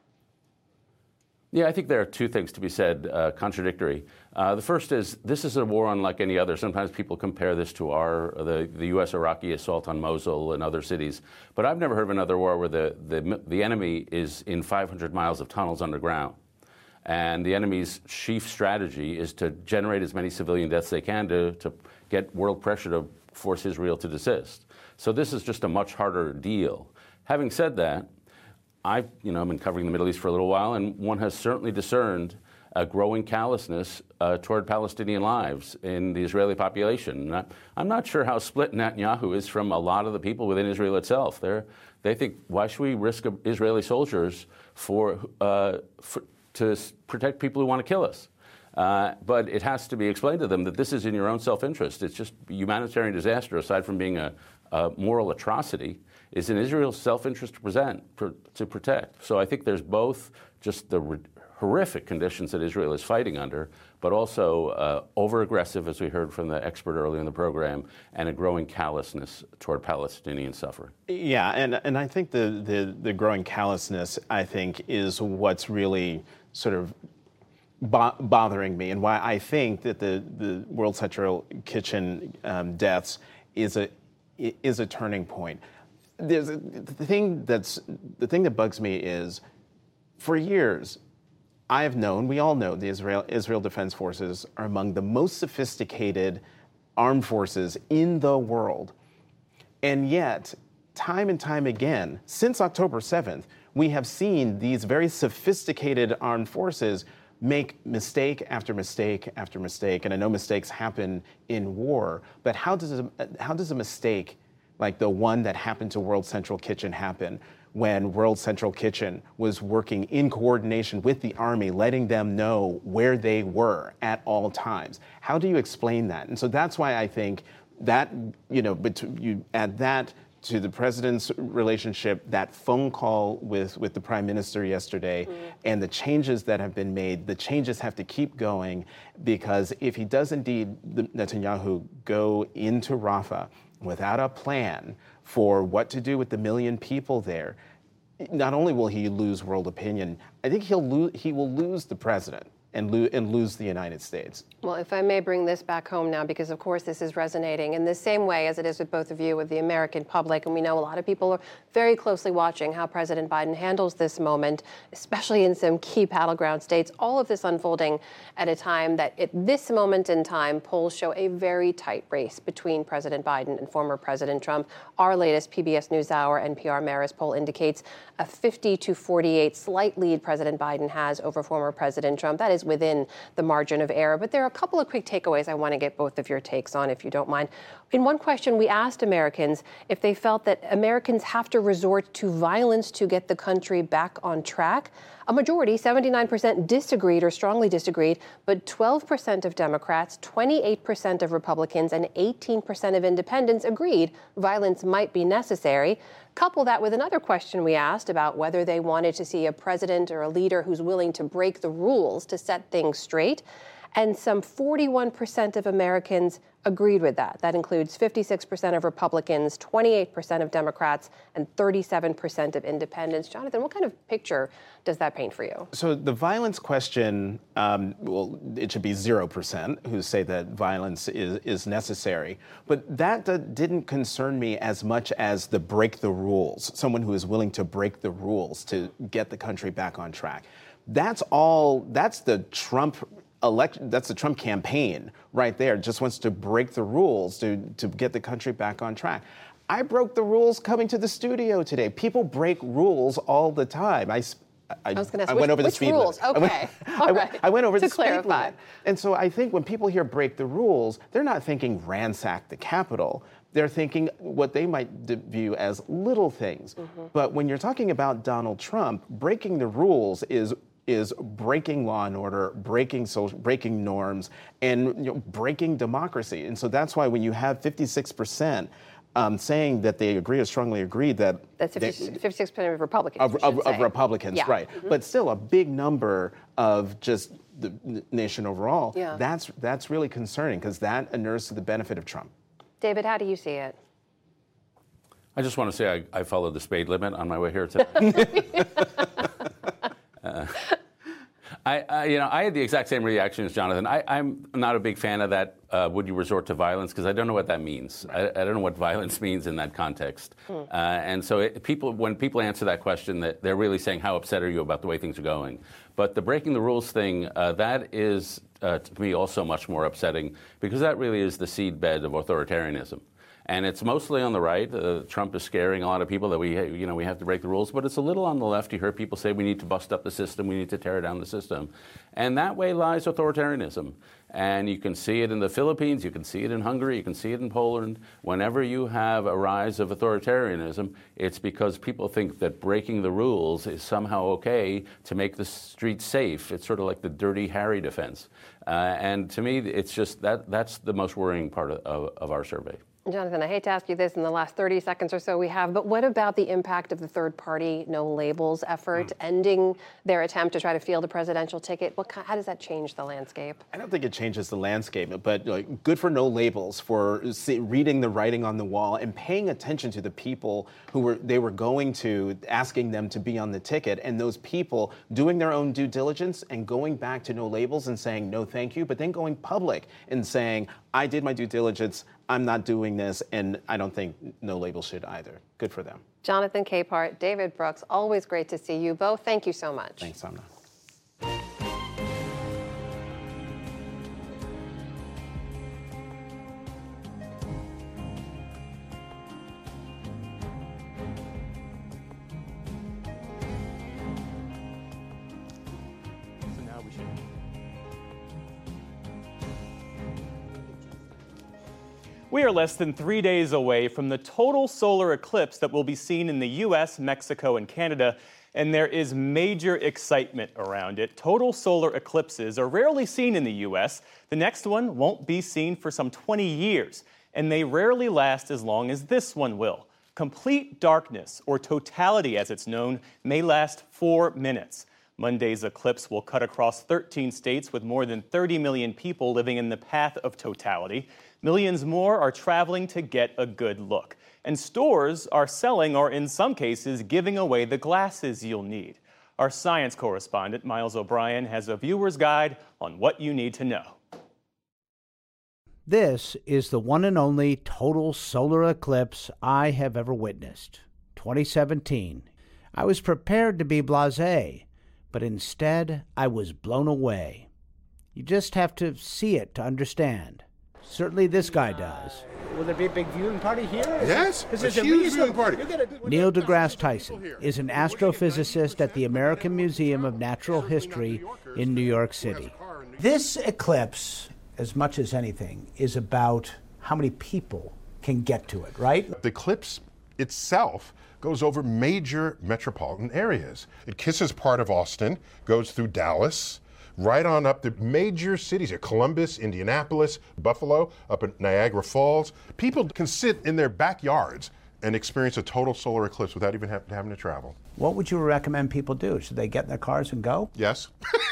Speaker 5: Yeah, I think there are two things to be said, uh, contradictory. Uh, the first is, this is a war unlike any other. Sometimes people compare this to our the, the U S Iraqi assault on Mosul and other cities. But I've never heard of another war where the, the, the enemy is in five hundred miles of tunnels underground. And the enemy's chief strategy is to generate as many civilian deaths they can to, to get world pressure to force Israel to desist. So this is just a much harder deal. Having said that, I've you know, been covering the Middle East for a little while, and one has certainly discerned a growing callousness uh, toward Palestinian lives in the Israeli population. I, I'm not sure how split Netanyahu is from a lot of the people within Israel itself. They're, they think, why should we risk Israeli soldiers for, uh, for to protect people who want to kill us? Uh, but it has to be explained to them that this is in your own self-interest. It's just humanitarian disaster, aside from being a, a moral atrocity, is in Israel's self-interest to present, pr- to protect. So I think there's both just the re- horrific conditions that Israel is fighting under, but also uh, over-aggressive, as we heard from the expert earlier in the program, and a growing callousness toward Palestinian suffering.
Speaker 3: Yeah, and and I think the, the, the growing callousness, I think, is what's really sort of bo- bothering me, and why I think that the, the World Central Kitchen um, deaths is a is a turning point. There's a, the thing that's the thing that bugs me is, for years, I have known, we all know, the Israel Israel Defense Forces are among the most sophisticated armed forces in the world. And yet, time and time again, since October seventh, we have seen these very sophisticated armed forces make mistake after mistake after mistake. And I know mistakes happen in war, but how does a, how does a mistake like the one that happened to World Central Kitchen happen, when World Central Kitchen was working in coordination with the Army, letting them know where they were at all times? How do you explain that? And so that's why I think that, you know, but you add that to the president's relationship, that phone call with, with the prime minister yesterday, mm-hmm. and the changes that have been made, the changes have to keep going, because if he does indeed, Netanyahu, go into Rafah without a plan for what to do with the million people there, not only will he lose world opinion, I think he'll lo- he will lose the president and, lo- and lose the United States.
Speaker 2: Well, if I may bring this back home now, because of course this is resonating in the same way as it is with both of you, with the American public, and we know a lot of people are very closely watching how President Biden handles this moment, especially in some key battleground states. All of this unfolding at a time that at this moment in time, polls show a very tight race between President Biden and former President Trump. Our latest P B S NewsHour N P R Marist poll indicates a fifty to forty-eight slight lead President Biden has over former President Trump. That is within the margin of error. But there are a couple of quick takeaways I want to get both of your takes on, if you don't mind. In one question, we asked Americans if they felt that Americans have to resort to violence to get the country back on track. A majority, seventy-nine percent, disagreed or strongly disagreed, but twelve percent of Democrats, twenty-eight percent of Republicans, and eighteen percent of independents agreed violence might be necessary. Couple that with another question we asked about whether they wanted to see a president or a leader who's willing to break the rules to set things straight. And some forty-one percent of Americans agreed with that. That includes fifty-six percent of Republicans, twenty-eight percent of Democrats, and thirty-seven percent of independents. Jonathan, what kind of picture does that paint for you?
Speaker 3: So the violence question, um, well, it should be zero percent who say that violence is, is necessary. But that d- didn't concern me as much as the break the rules, someone who is willing to break the rules to get the country back on track. That's all, that's the Trump election, that's the Trump campaign right there, just wants to break the rules to, to get the country back on track. I broke the rules coming to the studio today. People break rules all the time. I, I,
Speaker 2: I was going to ask,
Speaker 3: I
Speaker 2: which,
Speaker 3: went over the
Speaker 2: which
Speaker 3: speed
Speaker 2: rules?
Speaker 3: limit.
Speaker 2: Okay,
Speaker 3: I
Speaker 2: all
Speaker 3: went,
Speaker 2: right.
Speaker 3: I went over
Speaker 2: to
Speaker 3: the speed
Speaker 2: clarify.
Speaker 3: limit. And so I think when people hear break the rules, they're not thinking ransack the Capitol. They're thinking what they might d- view as little things. Mm-hmm. But when you're talking about Donald Trump, breaking the rules is is breaking law and order, breaking social, breaking norms, and you know, breaking democracy. And so that's why when you have fifty-six percent um, saying that they agree or strongly agree that...
Speaker 2: That's fifty-six percent of Republicans,
Speaker 3: Of, of, of Republicans,
Speaker 2: yeah.
Speaker 3: right.
Speaker 2: Mm-hmm.
Speaker 3: But still a big number of just the n- nation overall.
Speaker 2: Yeah.
Speaker 3: That's, that's really concerning, because that inures to the benefit of Trump.
Speaker 2: David, how do you see it?
Speaker 5: I just want to say I, I followed the speed limit on my way here today. uh, I, I, you know, I had the exact same reaction as Jonathan. I, I'm not a big fan of that. Uh, would you resort to violence? Because I don't know what that means. I, I don't know what violence means in that context. Hmm. Uh, and so, it, people, when people answer that question, that they're really saying, "How upset are you about the way things are going?" But the breaking the rules thing, uh, that is uh, to me also much more upsetting, because that really is the seedbed of authoritarianism. And it's mostly on the right. Uh, Trump is scaring a lot of people that we, you know, we have to break the rules. But it's a little on the left. You hear people say we need to bust up the system, we need to tear down the system. And that way lies authoritarianism. And you can see it in the Philippines, you can see it in Hungary, you can see it in Poland. Whenever you have a rise of authoritarianism, it's because people think that breaking the rules is somehow okay to make the streets safe. It's sort of like the Dirty Harry defense. Uh, and to me, it's just that that's the most worrying part of, of, of our survey.
Speaker 2: Jonathan, I hate to ask you this in the last thirty seconds or so we have, but what about the impact of the third-party no labels effort, mm. ending their attempt to try to field a presidential ticket? What, how does that change the landscape?
Speaker 3: I don't think it changes the landscape, but like, good for no labels, for see, reading the writing on the wall and paying attention to the people who were they were going to, asking them to be on the ticket, and those people doing their own due diligence and going back to no labels and saying no thank you, but then going public and saying, I did my due diligence, I'm not doing this, and I don't think no label should either. Good for them.
Speaker 2: Jonathan Capehart, David Brooks, always great to see you both. Thank you so much.
Speaker 3: Thanks, Samna.
Speaker 1: We are less than three days away from the total solar eclipse that will be seen in the U S, Mexico, and Canada, and there is major excitement around it. Total solar eclipses are rarely seen in the U S. The next one won't be seen for some twenty years, and they rarely last as long as this one will. Complete darkness, or totality as it's known, may last four minutes. Monday's eclipse will cut across thirteen states with more than thirty million people living in the path of totality. Millions more are traveling to get a good look. And stores are selling, or in some cases, giving away the glasses you'll need. Our science correspondent, Miles O'Brien, has a viewer's guide on what you need to know.
Speaker 6: This is the one and only total solar eclipse I have ever witnessed. twenty seventeen. I was prepared to be blasé, but instead I was blown away. You just have to see it to understand. Certainly this guy does.
Speaker 7: Will there be a big viewing party here?
Speaker 23: Yes, a huge viewing party.
Speaker 6: Neil deGrasse Tyson is an astrophysicist at the American Museum of Natural History in New York City. This eclipse, as much as anything, is about how many people can get to it, right?
Speaker 23: The eclipse itself goes over major metropolitan areas. It kisses part of Austin, goes through Dallas, right on up to major cities here, Columbus, Indianapolis, Buffalo, up at Niagara Falls. People can sit in their backyards and experience a total solar eclipse without even have, having to travel.
Speaker 6: What would you recommend people do? Should they get in their cars and go?
Speaker 23: Yes.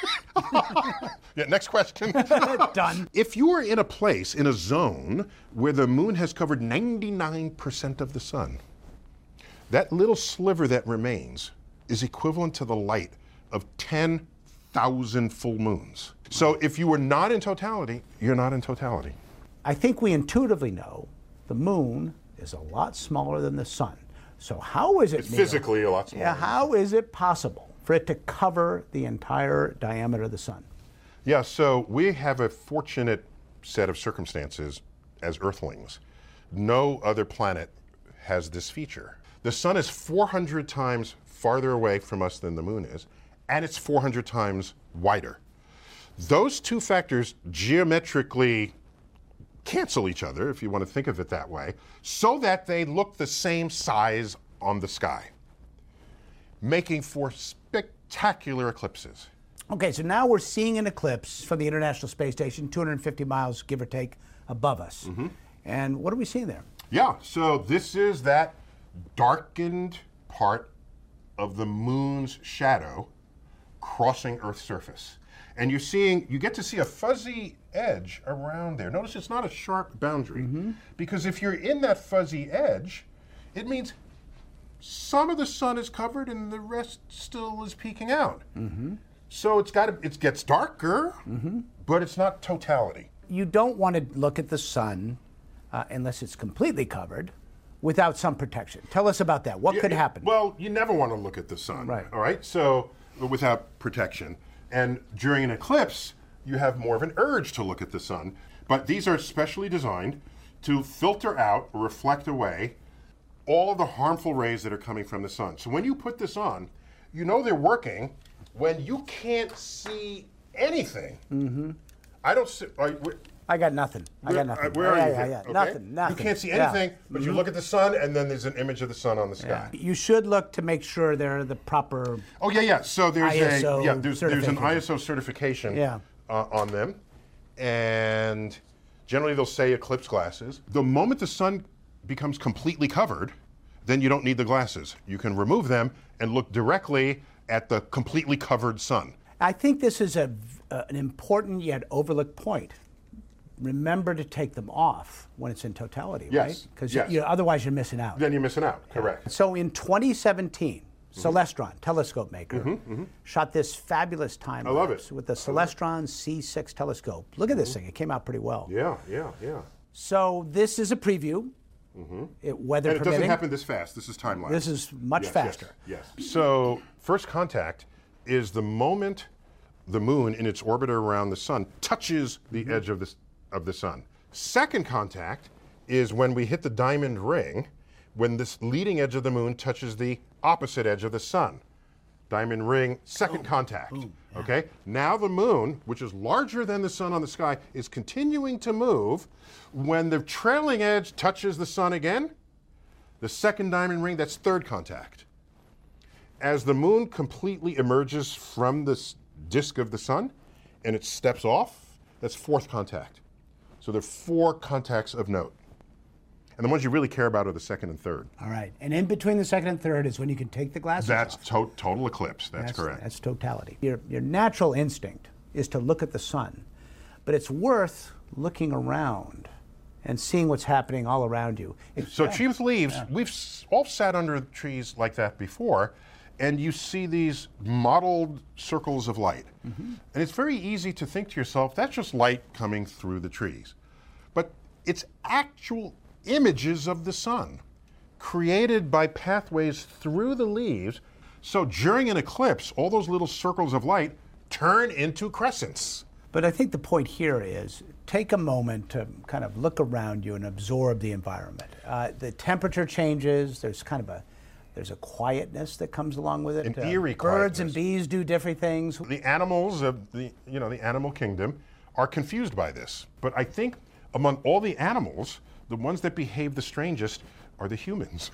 Speaker 23: Yeah, next question.
Speaker 6: Done.
Speaker 23: If you are in a place, in a zone, where the moon has covered ninety-nine percent of the sun, that little sliver that remains is equivalent to the light of ten thousand full moons. So if you are not in totality, you're not in totality.
Speaker 6: I think we intuitively know the moon is a lot smaller than the sun. So how is it,
Speaker 23: It's
Speaker 6: Neil,
Speaker 23: physically a lot smaller.
Speaker 6: Yeah, how is it possible for it to cover the entire diameter of the sun?
Speaker 23: Yeah, so we have a fortunate set of circumstances as Earthlings. No other planet has this feature. The sun is four hundred times farther away from us than the moon is, and it's four hundred times wider. Those two factors geometrically cancel each other, if you want to think of it that way, so that they look the same size on the sky, making for spectacular eclipses.
Speaker 6: Okay, so now we're seeing an eclipse from the International Space Station, two hundred fifty miles, give or take, above us. Mm-hmm. And what are we seeing there?
Speaker 23: Yeah, so this is that darkened part of the moon's shadow crossing Earth's surface. And you're seeing, you get to see a fuzzy edge around there. Notice it's not a sharp boundary, mm-hmm. because if you're in that fuzzy edge, it means some of the sun is covered and the rest still is peeking out. Mm-hmm. So it's got to, it gets darker, mm-hmm. but it's not totality.
Speaker 6: You don't want to look at the sun uh, unless it's completely covered, without some protection. Tell us about that. What
Speaker 23: yeah,
Speaker 6: could happen?
Speaker 23: Well, you never want to look at the sun,
Speaker 6: right?
Speaker 23: All right, so without protection. And during an eclipse, you have more of an urge to look at the sun. But these are specially designed to filter out or reflect away all of the harmful rays that are coming from the sun. So when you put this on, you know they're working when you can't see anything. Mm-hmm. I don't see. Are,
Speaker 6: I got nothing. I got nothing.
Speaker 23: Uh, where are
Speaker 6: yeah,
Speaker 23: you?
Speaker 6: Yeah, yeah,
Speaker 23: okay?
Speaker 6: Nothing, nothing.
Speaker 23: You can't see anything,
Speaker 6: yeah.
Speaker 23: but
Speaker 6: mm-hmm.
Speaker 23: you look at the sun, and then there's an image of the sun on the sky.
Speaker 6: Yeah. You should look to make sure they're the proper.
Speaker 23: Oh yeah, yeah. So there's
Speaker 6: I S O
Speaker 23: a yeah, there's there's an I S O certification
Speaker 6: yeah.
Speaker 23: uh, on them, and Generally, they'll say eclipse glasses. The moment the sun becomes completely covered, then you don't need the glasses. You can remove them and look directly at the completely covered sun.
Speaker 6: I think this is a, uh, an important yet overlooked point. Remember to take them off when it's in totality,
Speaker 23: yes.
Speaker 6: right? Because
Speaker 23: yes.
Speaker 6: you know, otherwise you're missing out.
Speaker 23: Then you're missing out, correct.
Speaker 6: So in twenty seventeen, mm-hmm. Celestron, telescope maker,
Speaker 23: mm-hmm, mm-hmm.
Speaker 6: shot this fabulous time
Speaker 23: I love
Speaker 6: lapse
Speaker 23: it.
Speaker 6: with the Celestron C six telescope. Look at this thing, it came out pretty well.
Speaker 23: Yeah, yeah, yeah.
Speaker 6: So this is a preview.
Speaker 23: Mm-hmm.
Speaker 6: It, weather
Speaker 23: and it
Speaker 6: permitting.
Speaker 23: doesn't happen this fast. This is time lapse.
Speaker 6: This is much
Speaker 23: yes,
Speaker 6: faster.
Speaker 23: Yes, yes. So first contact is the moment the moon in its orbit around the sun touches the mm-hmm. edge of the, of the sun. Second contact is when we hit the diamond ring, when this leading edge of the moon touches the opposite edge of the sun. Diamond ring, second Boom. contact. Boom. Yeah. Okay? Now the moon, which is larger than the sun on the sky, is continuing to move. When the trailing edge touches the sun again, the second diamond ring, that's third contact. As the moon completely emerges from the disk of the sun and it steps off, that's fourth contact. So there are four contacts of note. And the ones you really care about are the second and third.
Speaker 6: All right. And in between the second and third is when you can take the glasses
Speaker 23: That's
Speaker 6: off.
Speaker 23: To- total eclipse. That's,
Speaker 6: that's
Speaker 23: correct.
Speaker 6: That's totality. Your, your natural instinct is to look at the sun. But it's worth looking around and seeing what's happening all around you. It,
Speaker 23: so
Speaker 6: yeah.
Speaker 23: Chief's Leaves,
Speaker 6: yeah.
Speaker 23: we've all sat under trees like that before, and you see these mottled circles of light. Mm-hmm. And it's very easy to think to yourself, that's just light coming through the trees. But it's actual images of the sun created by pathways through the leaves. So during an eclipse, all those little circles of light turn into crescents.
Speaker 6: But I think the point here is take a moment to kind of look around you and absorb the environment. Uh, the temperature changes. There's kind of a there's a quietness that comes along with it.
Speaker 23: An
Speaker 6: uh,
Speaker 23: eerie
Speaker 6: birds
Speaker 23: quietness.
Speaker 6: and bees do different things.
Speaker 23: The animals of the you know the animal kingdom are confused by this. But I think among all the animals, the ones that behave the strangest are the humans.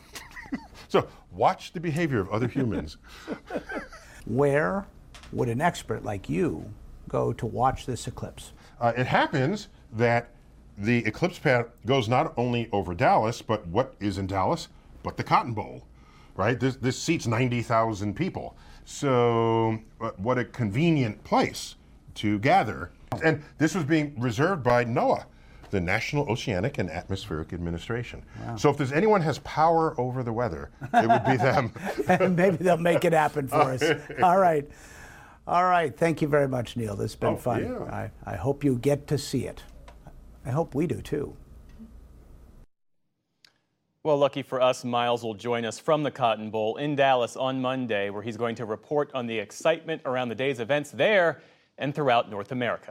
Speaker 23: So watch the behavior of other humans.
Speaker 6: Where would an expert like you go to watch this eclipse?
Speaker 23: Uh, it happens that the eclipse path goes not only over Dallas, but what is in Dallas, but the Cotton Bowl, right? This, this seats ninety thousand people. So uh, what a convenient place to gather. And this was being reserved by NOAA, the National Oceanic and Atmospheric Administration. Wow. So if there's anyone has power over the weather, it would be them.
Speaker 6: And maybe they'll make it happen for us. All right. All right. Thank you very much, Neil. This has been
Speaker 23: oh,
Speaker 6: fun.
Speaker 23: Yeah.
Speaker 6: I, I hope you get to see it. I hope we do, too.
Speaker 1: Well, lucky for us, Miles will join us from the Cotton Bowl in Dallas on Monday, where he's going to report on the excitement around the day's events there and throughout North America.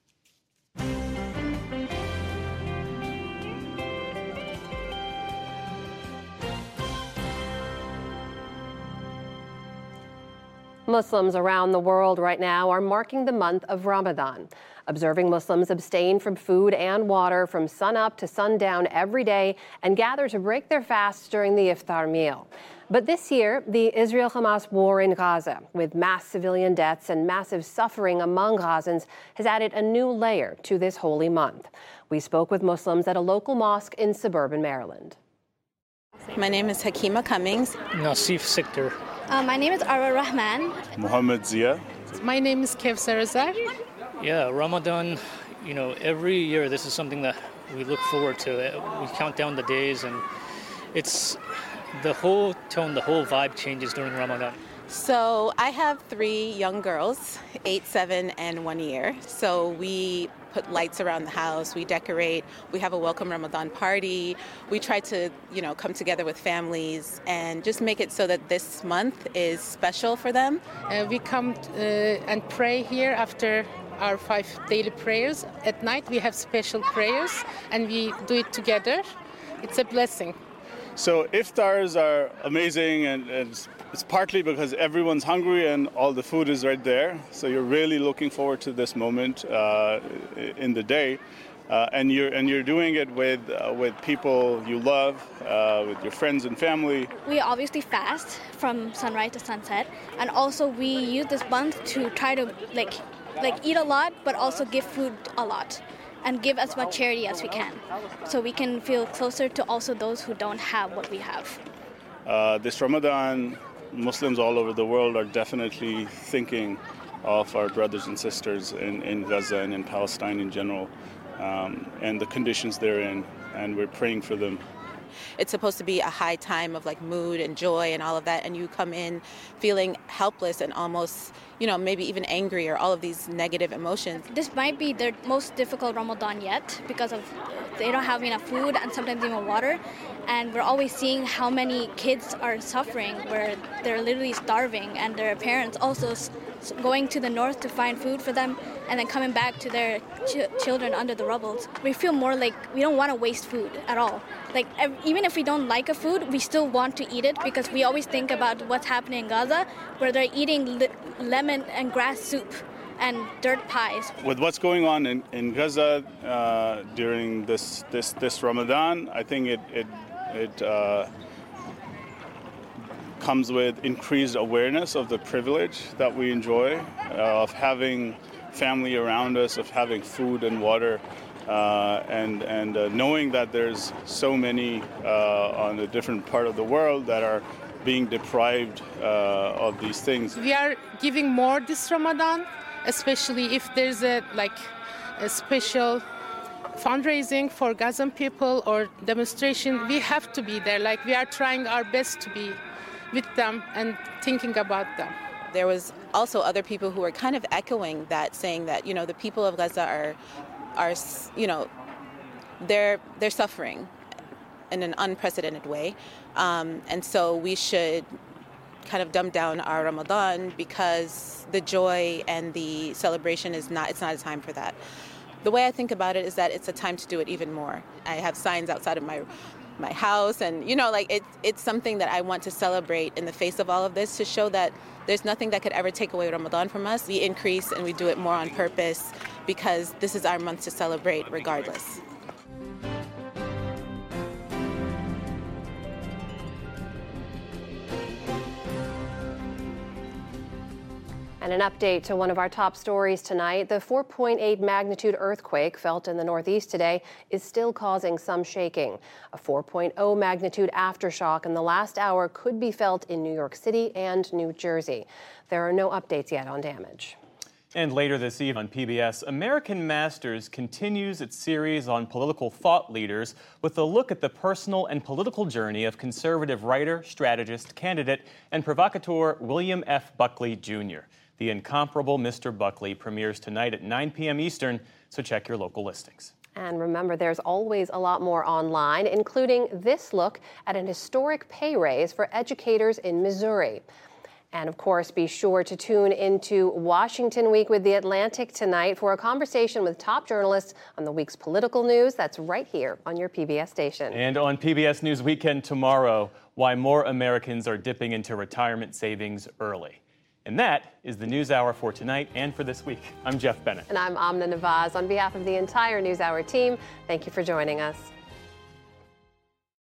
Speaker 2: Muslims around the world right now are marking the month of Ramadan. Observing Muslims abstain from food and water from sunup to sundown every day and gather to break their fasts during the iftar meal. But this year, the Israel-Hamas war in Gaza, with mass civilian deaths and massive suffering among Gazans, has added a new layer to this holy month. We spoke with Muslims at a local mosque in suburban Maryland.
Speaker 9: My name is Hakima Cummings.
Speaker 10: Nasif Sikder.
Speaker 13: Uh, my name is Ara Rahman.
Speaker 24: Muhammad Zia.
Speaker 25: My name is Kevsar Azar.
Speaker 10: Yeah, Ramadan, you know, every year this is something that we look forward to. We count down the days, and it's the whole tone, the whole vibe changes during Ramadan.
Speaker 9: So I have three young girls, eight, seven, and one year. So we put lights around the house, we decorate, we have a welcome Ramadan party. We try to, you know, come together with families and just make it so that this month is special for them.
Speaker 25: Uh, we come uh, and pray here after our five daily prayers. At night we have special prayers and we do it together. It's a blessing.
Speaker 24: So iftars are amazing, and, and it's, it's partly because everyone's hungry and all the food is right there. So you're really looking forward to this moment uh, in the day, uh, and you're and you're doing it with uh, with people you love, uh, with your friends and family.
Speaker 13: We obviously fast from sunrise to sunset, and also we use this month to try to like like eat a lot, but also give food a lot. and give as much charity as we can, so we can feel closer to also those who don't have what we have.
Speaker 24: Uh, this Ramadan, Muslims all over the world are definitely thinking of our brothers and sisters in, in Gaza and in Palestine in general, um, and the conditions they're in, and we're praying for them.
Speaker 9: It's supposed to be a high time of like mood and joy and all of that, and you come in feeling helpless and almost, you know, maybe even angry or all of these negative emotions.
Speaker 13: This might be their most difficult Ramadan yet because of they don't have enough food and sometimes even water. And we're always seeing how many kids are suffering where they're literally starving, and their parents also s- going to the north to find food for them and then coming back to their ch- children under the rubble. We feel more like we don't want to waste food at all. Like ev- even if we don't like a food, we still want to eat it because we always think about what's happening in Gaza where they're eating li- lemon and grass soup and dirt pies.
Speaker 24: With what's going on in, in Gaza uh, during this, this this Ramadan, I think it it it uh, comes with increased awareness of the privilege that we enjoy, uh, of having family around us, of having food and water, uh, and and uh, knowing that there's so many uh, on a different part of the world that are being deprived uh, of these things.
Speaker 25: We are giving more this Ramadan, especially if there's a like a special fundraising for Gazan people or demonstration. We have to be there. Like we are trying our best to be with them and thinking about them.
Speaker 9: There was also other people who were kind of echoing that, saying that, you know, the people of Gaza are, are, you know, they're they're suffering in an unprecedented way, um, and so we should kind of dumb down our Ramadan because the joy and the celebration is not, it's not a time for that. The way I think about it is that it's a time to do it even more. I have signs outside of my my house, and you know, like it, it's something that I want to celebrate in the face of all of this, to show that there's nothing that could ever take away Ramadan from us. We increase and we do it more on purpose because this is our month to celebrate regardless.
Speaker 2: And an update to one of our top stories tonight. The four point eight magnitude earthquake felt in the Northeast today is still causing some shaking. A four point oh magnitude aftershock in the last hour could be felt in New York City and New Jersey. There are no updates yet on damage.
Speaker 1: And later this evening on P B S, American Masters continues its series on political thought leaders with a look at the personal and political journey of conservative writer, strategist, candidate, and provocateur William F. Buckley, Junior The incomparable Mister Buckley premieres tonight at nine p.m. Eastern, so check your local listings.
Speaker 2: And remember, there's always a lot more online, including this look at an historic pay raise for educators in Missouri. And of course, be sure to tune into Washington Week with The Atlantic tonight for a conversation with top journalists on the week's political news. That's right here on your P B S station.
Speaker 1: And on P B S News Weekend tomorrow, why more Americans are dipping into retirement savings early. And that is the News Hour for tonight and for this week. I'm Jeff Bennett.
Speaker 2: And I'm Amna Nawaz. On behalf of the entire News Hour team, thank you for joining us.